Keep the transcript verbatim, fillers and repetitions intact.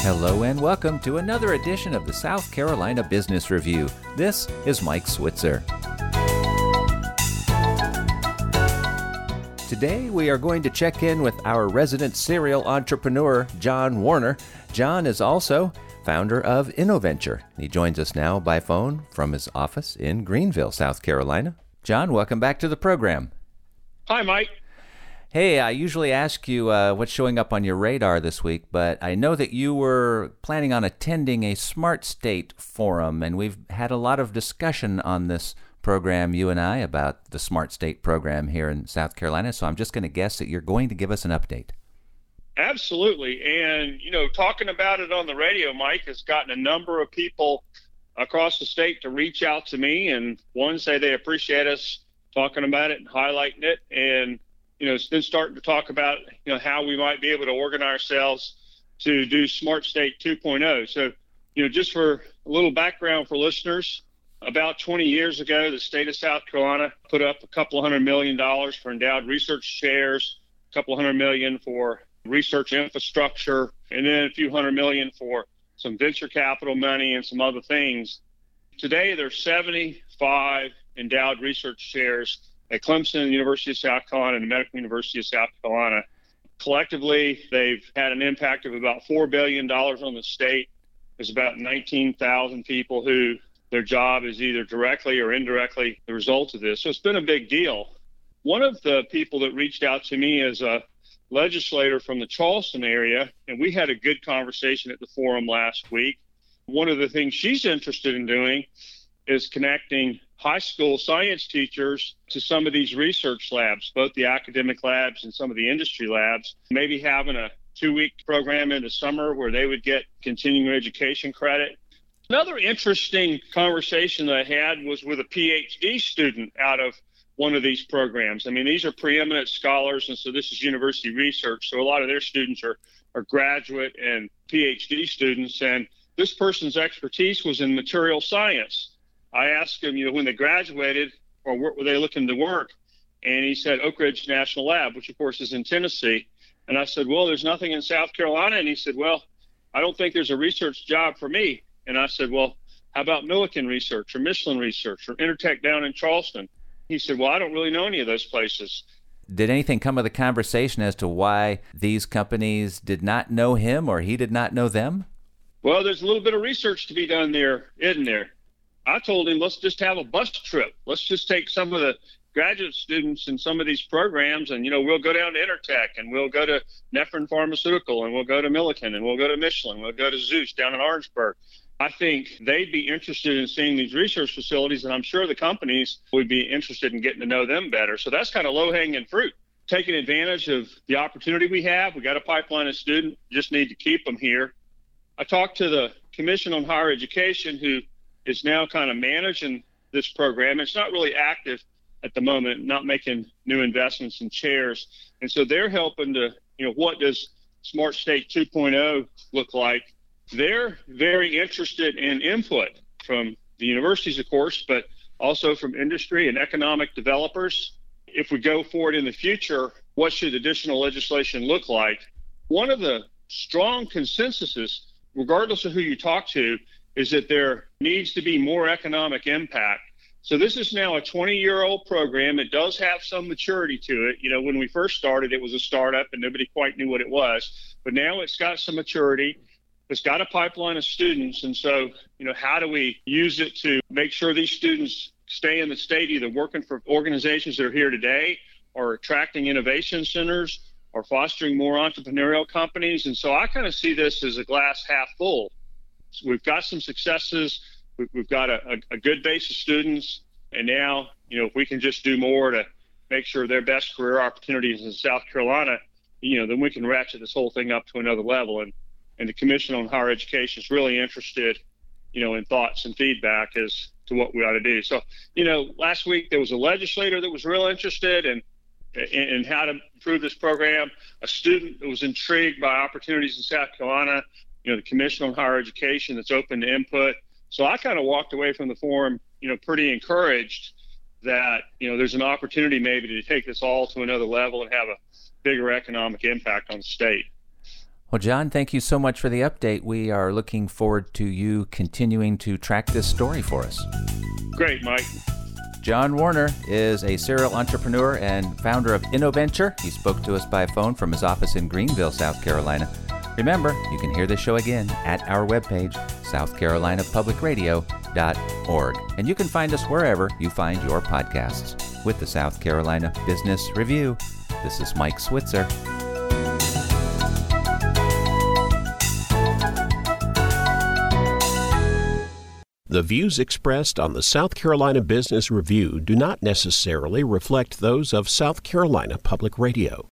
Hello and welcome to another edition of the South Carolina Business Review. This is Mike Switzer. Today we are going to check in with our resident serial entrepreneur, John Warner. John is also founder of InnoVenture. He joins us now by phone from his office in Greenville, South Carolina. John, welcome back to the program. Hi, Mike. Hey, I usually ask you uh, what's showing up on your radar this week, but I know that you were planning on attending a Smart State Forum, and we've had a lot of discussion on this program, you and I, about the Smart State program here in South Carolina, so I'm just going to guess that you're going to give us an update. Absolutely. And, you know, talking about it on the radio, Mike, has gotten a number of people across the state to reach out to me, and one say they appreciate us talking about it and highlighting it, and you know, then starting to talk about, you know, how we might be able to organize ourselves to do Smart State two point oh. So, you know, just for a little background for listeners, about twenty years ago, the state of South Carolina put up a couple hundred million dollars for endowed research shares, a couple hundred million for research infrastructure, and then a few hundred million for some venture capital money and some other things. Today, there's seventy-five endowed research shares at Clemson, University of South Carolina, and the Medical University of South Carolina. Collectively, they've had an impact of about four billion dollars on the state. There's about nineteen thousand people who their job is either directly or indirectly the result of this. So it's been a big deal. One of the people that reached out to me is a legislator from the Charleston area, and we had a good conversation at the forum last week. One of the things she's interested in doing is connecting high school science teachers to some of these research labs, both the academic labs and some of the industry labs, maybe having a two-week program in the summer where they would get continuing education credit. Another interesting conversation that I had was with a P H D student out of one of these programs. I mean, these are preeminent scholars, and so this is university research, so a lot of their students are, are graduate and P H D students, and this person's expertise was in material science. I asked him, you know, when they graduated, or where were they looking to work? And he said Oak Ridge National Lab, which of course is in Tennessee. And I said, well, there's nothing in South Carolina. And he said, well, I don't think there's a research job for me. And I said, well, how about Millikan Research or Michelin Research or Intertech down in Charleston? He said, well, I don't really know any of those places. Did anything come of the conversation as to why these companies did not know him or he did not know them? Well, there's a little bit of research to be done there, isn't there? I told him, let's just have a bus trip. Let's just take some of the graduate students in some of these programs, and, you know, we'll go down to Intertech, and we'll go to Nephron Pharmaceutical, and we'll go to Millikan, and we'll go to Michelin, we'll go to Zeus down in Orangeburg. I think they'd be interested in seeing these research facilities, and I'm sure the companies would be interested in getting to know them better. So that's kind of low-hanging fruit. Taking advantage of the opportunity we have. We got a pipeline of students, just need to keep them here. I talked to the Commission on Higher Education, who is now kind of managing this program. It's not really active at the moment, not making new investments in chairs. And so they're helping to, you know, what does Smart State two point oh look like? They're very interested in input from the universities, of course, but also from industry and economic developers. If we go forward in the future, what should additional legislation look like? One of the strong consensuses, regardless of who you talk to, is that there needs to be more economic impact. So this is now a twenty-year-old program. It does have some maturity to it. You know, when we first started, it was a startup and nobody quite knew what it was. But now it's got some maturity. It's got a pipeline of students. And so, you know, how do we use it to make sure these students stay in the state, either working for organizations that are here today or attracting innovation centers or fostering more entrepreneurial companies? And so I kind of see this as a glass half full. So we've got some successes. We've got a, a, a good base of students. And now, you know, if we can just do more to make sure their best career opportunities in South Carolina, you know, then we can ratchet this whole thing up to another level. And, and the Commission on Higher Education is really interested, you know, in thoughts and feedback as to what we ought to do. So, you know, last week there was a legislator that was real interested in, in, in how to improve this program, a student that was intrigued by opportunities in South Carolina, you know, the Commission on Higher Education that's open to input. So I kind of walked away from the forum, you know, pretty encouraged that, you know, there's an opportunity maybe to take this all to another level and have a bigger economic impact on the state. Well, John, thank you so much for the update. We are looking forward to you continuing to track this story for us. Great, Mike. John Warner is a serial entrepreneur and founder of InnoVenture. He spoke to us by phone from his office in Greenville, South Carolina. Remember, you can hear this show again at our webpage, south carolina public radio dot org. And you can find us wherever you find your podcasts. With the South Carolina Business Review, this is Mike Switzer. The views expressed on the South Carolina Business Review do not necessarily reflect those of South Carolina Public Radio.